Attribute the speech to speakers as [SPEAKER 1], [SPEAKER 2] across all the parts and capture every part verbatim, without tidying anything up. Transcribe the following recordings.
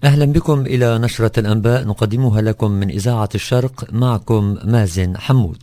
[SPEAKER 1] أهلا بكم إلى نشرة الأنباء نقدمها لكم من إذاعة الشرق، معكم مازن حمود.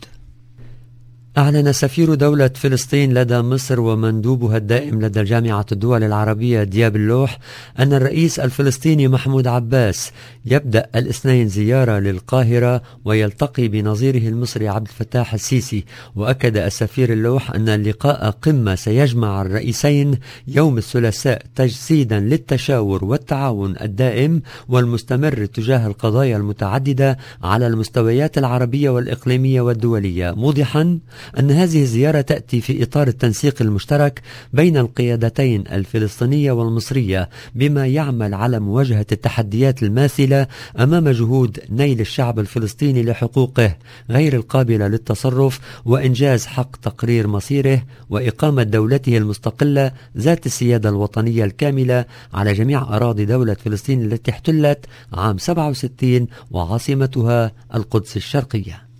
[SPEAKER 1] أعلن سفير دولة فلسطين لدى مصر ومندوبها الدائم لدى جامعة الدول العربية دياب اللوح أن الرئيس الفلسطيني محمود عباس يبدأ الاثنين زيارة للقاهرة ويلتقي بنظيره المصري عبد الفتاح السيسي. وأكد السفير اللوح أن اللقاء قمة سيجمع الرئيسين يوم الثلاثاء تجسيدا للتشاور والتعاون الدائم والمستمر تجاه القضايا المتعددة على المستويات العربية والإقليمية والدولية، موضحا أن هذه الزيارة تأتي في إطار التنسيق المشترك بين القيادتين الفلسطينية والمصرية بما يعمل على مواجهة التحديات الماثلة أمام جهود نيل الشعب الفلسطيني لحقوقه غير القابلة للتصرف وإنجاز حق تقرير مصيره وإقامة دولته المستقلة ذات السيادة الوطنية الكاملة على جميع أراضي دولة فلسطين التي احتلت عام سبعة وستين وعاصمتها القدس الشرقية.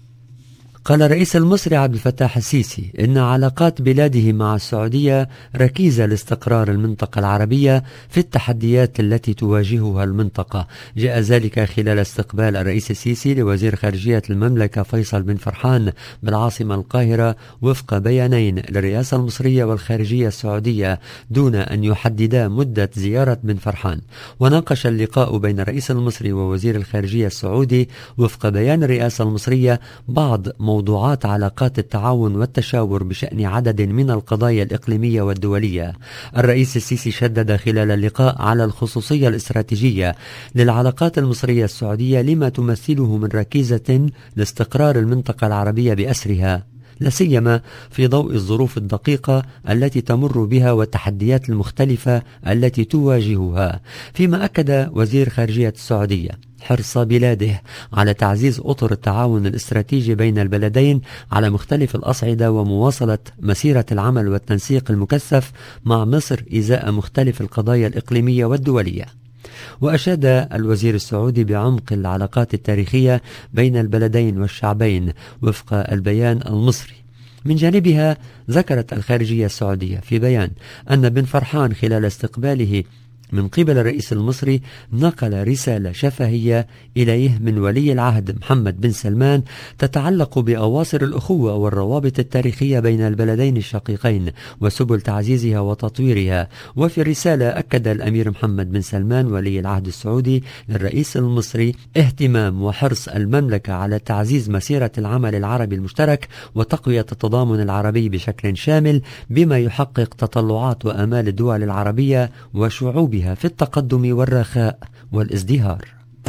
[SPEAKER 1] قال الرئيس المصري عبد الفتاح السيسي إن علاقات بلاده مع السعودية ركيزة لاستقرار المنطقة العربية في التحديات التي تواجهها المنطقة. جاء ذلك خلال استقبال الرئيس السيسي لوزير خارجية المملكة فيصل بن فرحان بالعاصمة القاهرة وفق بيانين للرئاسة المصرية والخارجية السعودية دون أن يحددا مدة زيارة بن فرحان. وناقش اللقاء بين الرئيس المصري ووزير الخارجية السعودي وفق بيان الرئاسة المصرية بعض موضوعات علاقات التعاون والتشاور بشأن عدد من القضايا الإقليمية والدولية. الرئيس السيسي شدد خلال اللقاء على الخصوصية الاستراتيجية للعلاقات المصرية السعودية لما تمثله من ركيزة لاستقرار المنطقة العربية بأسرها، لا سيما في ضوء الظروف الدقيقة التي تمر بها والتحديات المختلفة التي تواجهها. فيما أكد وزير خارجية السعودية حرص بلاده على تعزيز أطر التعاون الاستراتيجي بين البلدين على مختلف الأصعدة ومواصلة مسيرة العمل والتنسيق المكثف مع مصر إزاء مختلف القضايا الإقليمية والدولية. وأشاد الوزير السعودي بعمق العلاقات التاريخية بين البلدين والشعبين وفق البيان المصري. من جانبها ذكرت الخارجية السعودية في بيان أن بن فرحان خلال استقباله من قبل الرئيس المصري نقل رسالة شفهية إليه من ولي العهد محمد بن سلمان تتعلق بأواصر الأخوة والروابط التاريخية بين البلدين الشقيقين وسبل تعزيزها وتطويرها. وفي الرسالة أكد الأمير محمد بن سلمان ولي العهد السعودي للرئيس المصري اهتمام وحرص المملكة على تعزيز مسيرة العمل العربي المشترك وتقوية التضامن العربي بشكل شامل بما يحقق تطلعات وآمال الدول العربية وشعوبها في التقدم والرخاء والازدهار.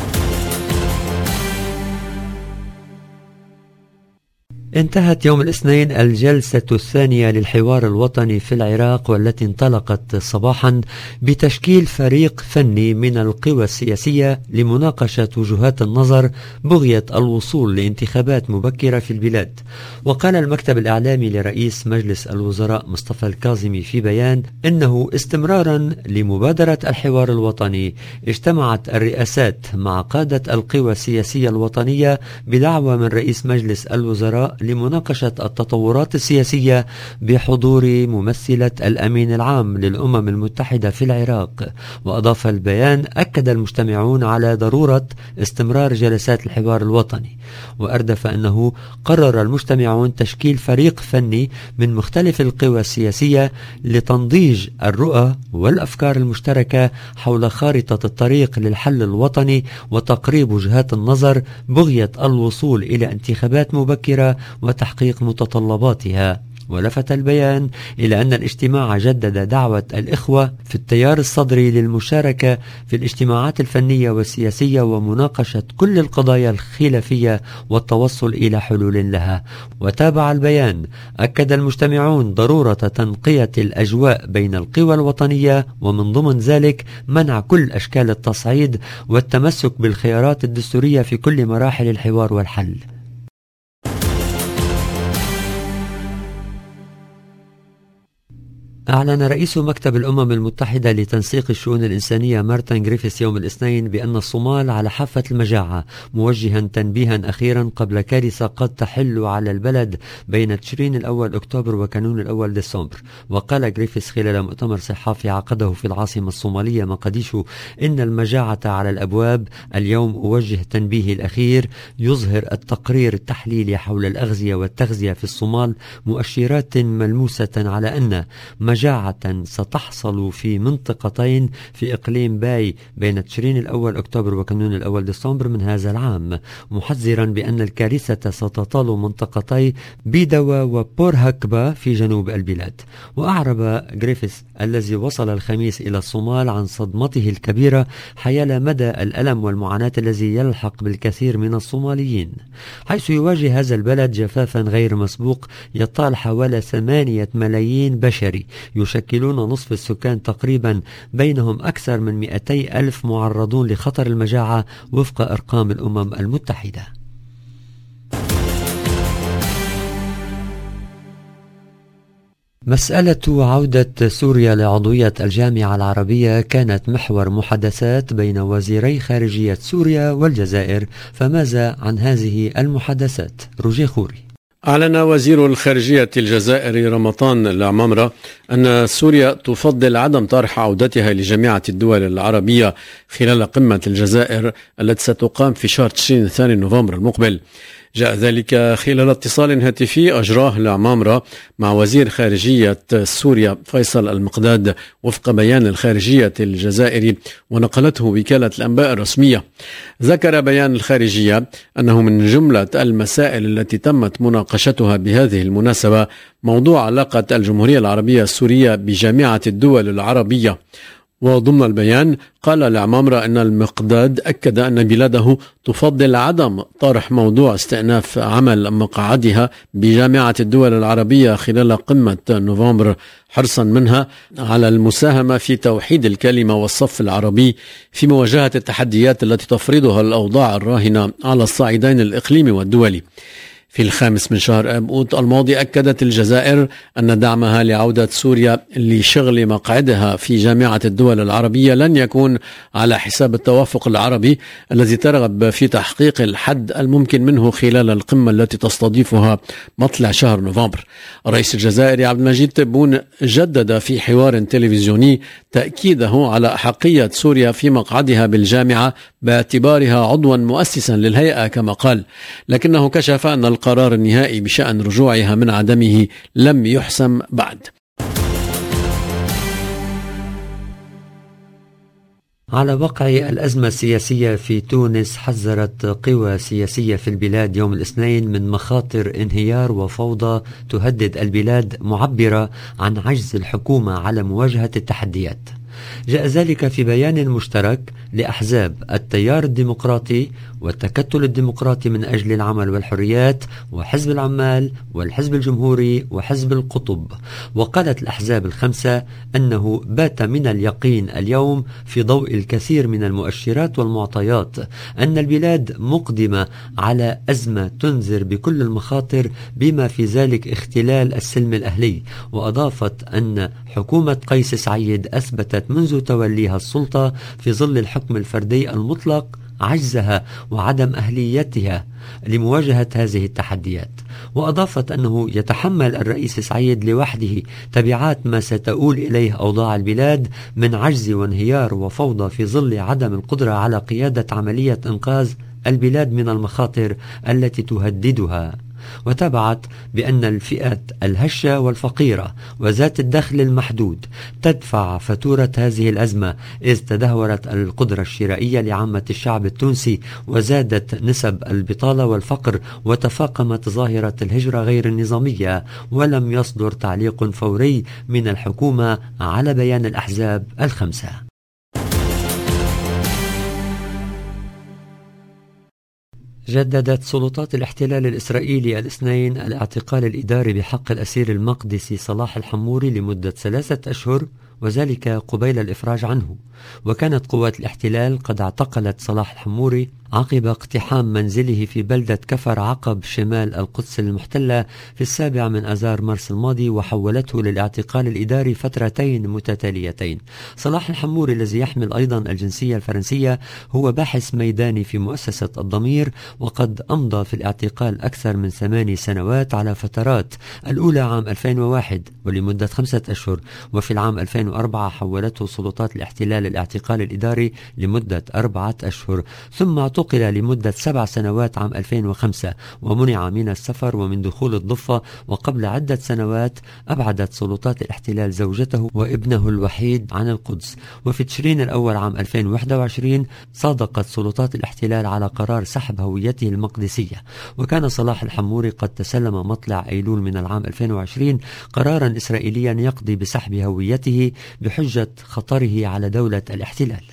[SPEAKER 1] انتهت يوم الاثنين الجلسة الثانية للحوار الوطني في العراق والتي انطلقت صباحا بتشكيل فريق فني من القوى السياسية لمناقشة وجهات النظر بغية الوصول لانتخابات مبكرة في البلاد. وقال المكتب الإعلامي لرئيس مجلس الوزراء مصطفى الكاظمي في بيان إنه استمرارا لمبادرة الحوار الوطني اجتمعت الرئاسات مع قادة القوى السياسية الوطنية بدعوة من رئيس مجلس الوزراء لمناقشة التطورات السياسية بحضور ممثلة الأمين العام للأمم المتحدة في العراق. وأضاف البيان أكد المجتمعون على ضرورة استمرار جلسات الحوار الوطني، وأردف أنه قرر المجتمعون تشكيل فريق فني من مختلف القوى السياسية لتنضيج الرؤى والأفكار المشتركة حول خارطة الطريق للحل الوطني وتقريب وجهات النظر بغية الوصول إلى انتخابات مبكرة وتحقيق متطلباتها. ولفت البيان إلى أن الاجتماع جدد دعوة الإخوة في التيار الصدري للمشاركة في الاجتماعات الفنية والسياسية ومناقشة كل القضايا الخلافية والتوصل إلى حلول لها. وتابع البيان أكد المجتمعون ضرورة تنقية الأجواء بين القوى الوطنية ومن ضمن ذلك منع كل أشكال التصعيد والتمسك بالخيارات الدستورية في كل مراحل الحوار والحل. أعلن رئيس مكتب الأمم المتحدة لتنسيق الشؤون الإنسانية مارتن غريفيث يوم الاثنين بأن الصومال على حافة المجاعة، موجها تنبيها أخيرا قبل كارثة قد تحل على البلد بين تشرين الأول أكتوبر وكانون الأول ديسمبر. وقال غريفيث خلال مؤتمر صحافي عقده في العاصمة الصومالية مقديشو إن المجاعة على الأبواب. اليوم أوجه تنبيه الأخير. يظهر التقرير التحليلي حول الأغذية والتغذية في الصومال مؤشرات ملموسة على أن مجاعة ستحصل في منطقتين في إقليم باي بين تشرين الأول أكتوبر وكانون الأول ديسمبر من هذا العام، محذرا بأن الكارثة ستطال منطقتي بيدوا وبورهكبا في جنوب البلاد. وأعرب غريفيث الذي وصل الخميس إلى الصومال عن صدمته الكبيرة حيال مدى الألم والمعاناة الذي يلحق بالكثير من الصوماليين، حيث يواجه هذا البلد جفافا غير مسبوق يطال حوالي ثمانية ملايين بشري يشكلون نصف السكان تقريبا، بينهم أكثر من مئتي ألف معرضون لخطر المجاعة وفق أرقام الأمم المتحدة. مسألة عودة سوريا لعضوية الجامعة العربية كانت محور محادثات بين وزيري خارجية سوريا والجزائر، فماذا عن هذه المحادثات؟ روجيه خوري.
[SPEAKER 2] أعلن وزير الخارجية الجزائري رمضان العمامرة أن سوريا تفضل عدم طرح عودتها لجامعة الدول العربية خلال قمة الجزائر التي ستقام في شهر تشرين الثاني نوفمبر المقبل. جاء ذلك خلال اتصال هاتفي أجراه العمامرة مع وزير خارجية سوريا فيصل المقداد وفق بيان الخارجية الجزائري ونقلته وكالة الأنباء الرسمية. ذكر بيان الخارجية أنه من جملة المسائل التي تمت مناقشتها بهذه المناسبة موضوع علاقة الجمهورية العربية السورية بجامعة الدول العربية. وضمن البيان قال العمامرة أن المقداد أكد أن بلاده تفضل عدم طرح موضوع استئناف عمل مقعدها بجامعة الدول العربية خلال قمة نوفمبر، حرصا منها على المساهمة في توحيد الكلمة والصف العربي في مواجهة التحديات التي تفرضها الأوضاع الراهنة على الصعيدين الإقليمي والدولي. في الخامس من شهر آب الماضي أكدت الجزائر أن دعمها لعودة سوريا لشغل مقعدها في جامعة الدول العربية لن يكون على حساب التوافق العربي الذي ترغب في تحقيق الحد الممكن منه خلال القمة التي تستضيفها مطلع شهر نوفمبر. الرئيس الجزائري عبد المجيد تبون جدد في حوار تلفزيوني تأكيده على أحقية سوريا في مقعدها بالجامعة باعتبارها عضوا مؤسسا للهيئة كما قال، لكنه كشف أن القرار النهائي بشأن رجوعها من عدمه لم يحسم بعد.
[SPEAKER 1] على وقع الأزمة السياسية في تونس، حذرت قوى سياسية في البلاد يوم الاثنين من مخاطر انهيار وفوضى تهدد البلاد، معبرة عن عجز الحكومة على مواجهة التحديات. جاء ذلك في بيان مشترك لأحزاب التيار الديمقراطي والتكتل الديمقراطي من أجل العمل والحريات وحزب العمال والحزب الجمهوري وحزب القطب. وقالت الأحزاب الخمسة أنه بات من اليقين اليوم في ضوء الكثير من المؤشرات والمعطيات أن البلاد مقدمة على أزمة تنذر بكل المخاطر بما في ذلك اختلال السلم الأهلي. وأضافت أن حكومة قيس سعيد أثبتت منذ توليها السلطة في ظل الحكم الفردي المطلق عجزها وعدم أهليتها لمواجهة هذه التحديات. وأضافت أنه يتحمل الرئيس سعيد لوحده تبعات ما ستؤول إليه أوضاع البلاد من عجز وانهيار وفوضى في ظل عدم القدرة على قيادة عملية إنقاذ البلاد من المخاطر التي تهددها. وتابعت بأن الفئات الهشة والفقيرة وذات الدخل المحدود تدفع فاتورة هذه الأزمة، إذ تدهورت القدرة الشرائية لعامة الشعب التونسي وزادت نسب البطالة والفقر وتفاقمت ظاهرة الهجرة غير النظامية. ولم يصدر تعليق فوري من الحكومة على بيان الأحزاب الخمسة. جددت سلطات الاحتلال الإسرائيلي الاثنين الاعتقال الإداري بحق الأسير المقدسي صلاح الحموري لمدة ثلاثة أشهر، وذلك قبيل الإفراج عنه. وكانت قوات الاحتلال قد اعتقلت صلاح الحموري عقب اقتحام منزله في بلدة كفر عقب شمال القدس المحتلة في السابع من أذار مارس الماضي، وحولته للاعتقال الإداري فترتين متتاليتين. صلاح الحموري الذي يحمل أيضا الجنسية الفرنسية هو باحث ميداني في مؤسسة الضمير، وقد أمضى في الاعتقال أكثر من ثماني سنوات على فترات، الأولى عام ألفين وواحد ولمدة خمسة أشهر، وفي العام ألفين وأربعة حولته سلطات الاحتلال الاعتقال الإداري لمدة أربعة أشهر، ثم اعتقل لمدة سبع سنوات عام ألفين وخمسة ومنع من السفر ومن دخول الضفة. وقبل عدة سنوات أبعدت سلطات الاحتلال زوجته وابنه الوحيد عن القدس. وفي تشرين الأول عام ألفين وواحد وعشرين صادقت سلطات الاحتلال على قرار سحب هويته المقدسية. وكان صلاح الحموري قد تسلم مطلع أيلول من العام ألفين وعشرين قرارا إسرائيليا يقضي بسحب هويته بحجة خطره على دولة الاحتلال.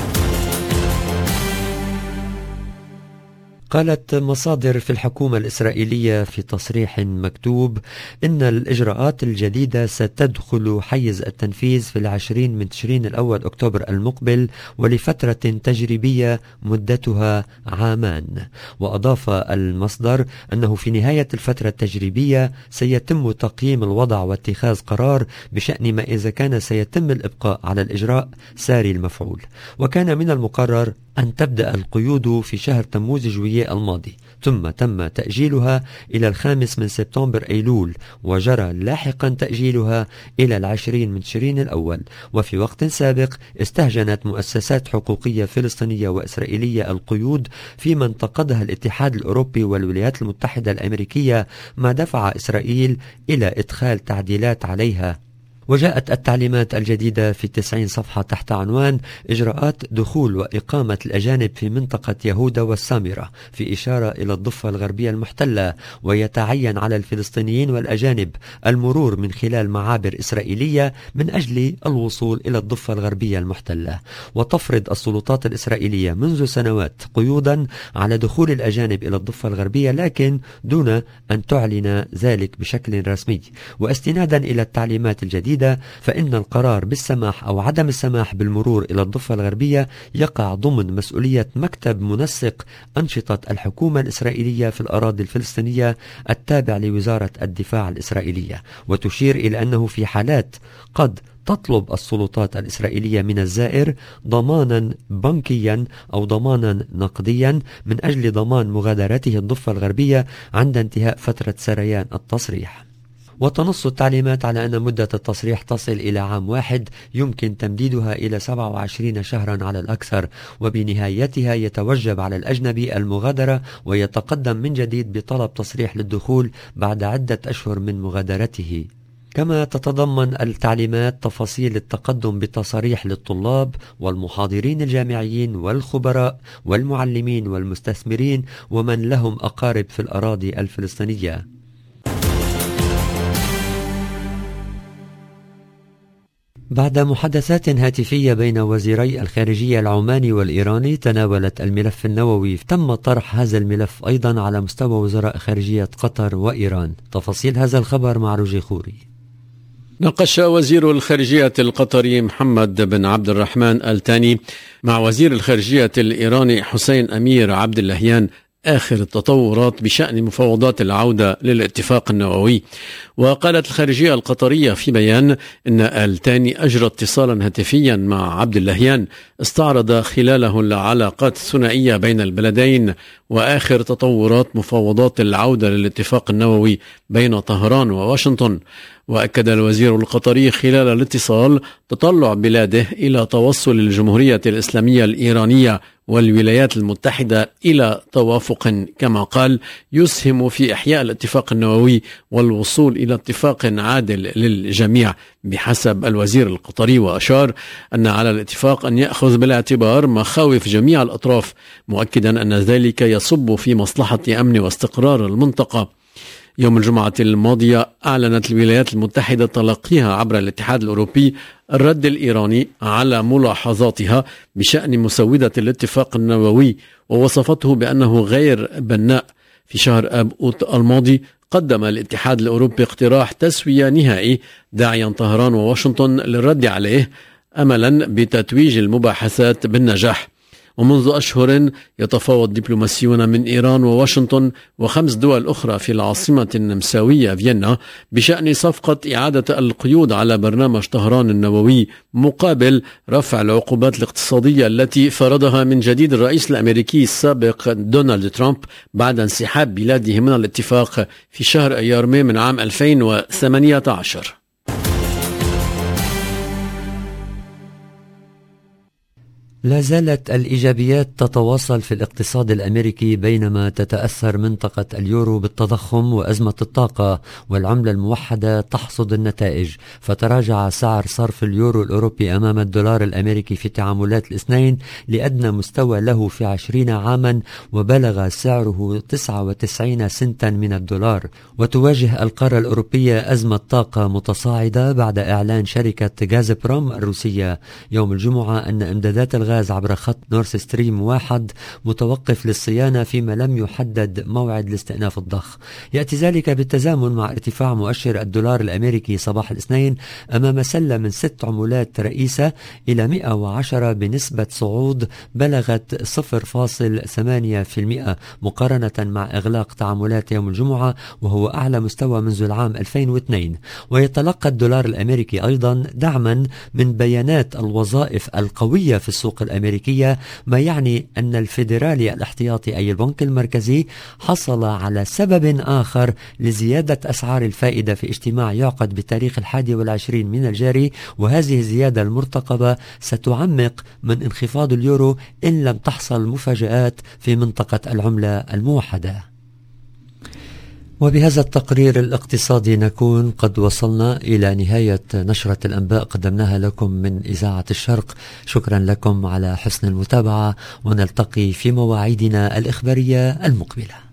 [SPEAKER 1] قالت مصادر في الحكومة الإسرائيلية في تصريح مكتوب إن الإجراءات الجديدة ستدخل حيز التنفيذ في العشرين من تشرين الأول أكتوبر المقبل ولفترة تجريبية مدتها عامان. وأضاف المصدر أنه في نهاية الفترة التجريبية سيتم تقييم الوضع واتخاذ قرار بشأن ما إذا كان سيتم الإبقاء على الإجراء ساري المفعول. وكان من المقرر أن تبدأ القيود في شهر تموز جويلية الماضي، ثم تم تأجيلها إلى الخامس من سبتمبر أيلول، وجرى لاحقا تأجيلها إلى العشرين من تشرين الأول. وفي وقت سابق استهجنت مؤسسات حقوقية فلسطينية وإسرائيلية القيود، فيما انتقدها الاتحاد الأوروبي والولايات المتحدة الأمريكية، ما دفع إسرائيل إلى إدخال تعديلات عليها. وجاءت التعليمات الجديدة في تسعين صفحة تحت عنوان إجراءات دخول وإقامة الأجانب في منطقة يهودا والسامرة، في إشارة إلى الضفة الغربية المحتلة. ويتعين على الفلسطينيين والأجانب المرور من خلال معابر إسرائيلية من أجل الوصول إلى الضفة الغربية المحتلة. وتفرض السلطات الإسرائيلية منذ سنوات قيودا على دخول الأجانب إلى الضفة الغربية، لكن دون أن تعلن ذلك بشكل رسمي. واستنادا إلى التعليمات الجديدة فإن القرار بالسماح أو عدم السماح بالمرور إلى الضفة الغربية يقع ضمن مسؤولية مكتب منسق أنشطة الحكومة الإسرائيلية في الأراضي الفلسطينية التابع لوزارة الدفاع الإسرائيلية. وتشير إلى أنه في حالات قد تطلب السلطات الإسرائيلية من الزائر ضمانا بنكيا أو ضمانا نقديا من أجل ضمان مغادرته الضفة الغربية عند انتهاء فترة سريان التصريح. وتنص التعليمات على أن مدة التصريح تصل إلى عام واحد، يمكن تمديدها إلى سبعة وعشرين شهرا على الأكثر، وبنهايتها يتوجب على الأجنبي المغادرة ويتقدم من جديد بطلب تصريح للدخول بعد عدة أشهر من مغادرته. كما تتضمن التعليمات تفاصيل التقدم بتصاريح للطلاب والمحاضرين الجامعيين والخبراء والمعلمين والمستثمرين ومن لهم أقارب في الأراضي الفلسطينية. بعد محادثات هاتفية بين وزيري الخارجية العماني والإيراني تناولت الملف النووي، تم طرح هذا الملف أيضا على مستوى وزراء خارجية قطر وإيران. تفاصيل هذا الخبر مع روجي خوري.
[SPEAKER 2] ناقش وزير الخارجية القطري محمد بن عبد الرحمن آل ثاني مع وزير الخارجية الإيراني حسين أمير عبد اللهيان آخر التطورات بشأن مفاوضات العودة للاتفاق النووي. وقالت الخارجية القطرية في بيان إن آل ثاني أجرى اتصالا هاتفيا مع عبد اللهيان استعرض خلاله العلاقات الثنائية بين البلدين وآخر تطورات مفاوضات العودة للاتفاق النووي بين طهران وواشنطن. وأكد الوزير القطري خلال الاتصال تطلع بلاده إلى توصل الجمهورية الإسلامية الإيرانية والولايات المتحدة إلى توافق، كما قال، يسهم في إحياء الاتفاق النووي والوصول إلى اتفاق عادل للجميع بحسب الوزير القطري. وأشار أن على الاتفاق أن يأخذ بالاعتبار مخاوف جميع الأطراف، مؤكدا أن ذلك يصب في مصلحة أمن واستقرار المنطقة. يوم الجمعة الماضية أعلنت الولايات المتحدة تلقيها عبر الاتحاد الأوروبي الرد الإيراني على ملاحظاتها بشأن مسودة الاتفاق النووي، ووصفته بأنه غير بناء. في شهر آب أوت الماضي قدم الاتحاد الأوروبي اقتراح تسوية نهائي داعيا طهران وواشنطن للرد عليه أملا بتتويج المباحثات بالنجاح. ومنذ أشهر يتفاوض دبلوماسيون من إيران وواشنطن وخمس دول أخرى في العاصمة النمساوية فيينا بشأن صفقة إعادة القيود على برنامج طهران النووي مقابل رفع العقوبات الاقتصادية التي فرضها من جديد الرئيس الأمريكي السابق دونالد ترامب بعد انسحاب بلاده من الاتفاق في شهر أيار ماي من عام ألفين وثمانية عشر.
[SPEAKER 1] لا زالت الإيجابيات تتواصل في الاقتصاد الأمريكي بينما تتأثر منطقة اليورو بالتضخم وأزمة الطاقة، والعملة الموحدة تحصد النتائج. فتراجع سعر صرف اليورو الأوروبي أمام الدولار الأمريكي في تعاملات الاثنين لأدنى مستوى له في عشرين عاما، وبلغ سعره تسعة وتسعين سنتا من الدولار. وتواجه القارة الأوروبية أزمة طاقة متصاعدة بعد إعلان شركة غاز بروم الروسية يوم الجمعة أن إمدادات الغاز الغاز عبر خط نورث ستريم واحد متوقف للصيانة فيما لم يحدد موعد لاستئناف الضخ. يأتي ذلك بالتزامن مع ارتفاع مؤشر الدولار الأمريكي صباح الاثنين أمام سلة من ست عملات رئيسة إلى مئة وعشرة بنسبة صعود بلغت صفر فاصل ثمانية بالمئة مقارنة مع إغلاق تعاملات يوم الجمعة، وهو أعلى مستوى منذ العام ألفين واثنين. ويتلقى الدولار الأمريكي أيضا دعما من بيانات الوظائف القوية في السوق الأمريكية، ما يعني أن الفيدرالي الاحتياطي أي البنك المركزي حصل على سبب آخر لزيادة أسعار الفائدة في اجتماع يعقد بتاريخ الحادي والعشرين من الجاري، وهذه الزيادة المرتقبة ستعمق من انخفاض اليورو إن لم تحصل مفاجآت في منطقة العملة الموحدة. وبهذا التقرير الاقتصادي نكون قد وصلنا إلى نهاية نشرة الأنباء قدمناها لكم من إذاعة الشرق. شكرا لكم على حسن المتابعة، ونلتقي في مواعيدنا الإخبارية المقبلة.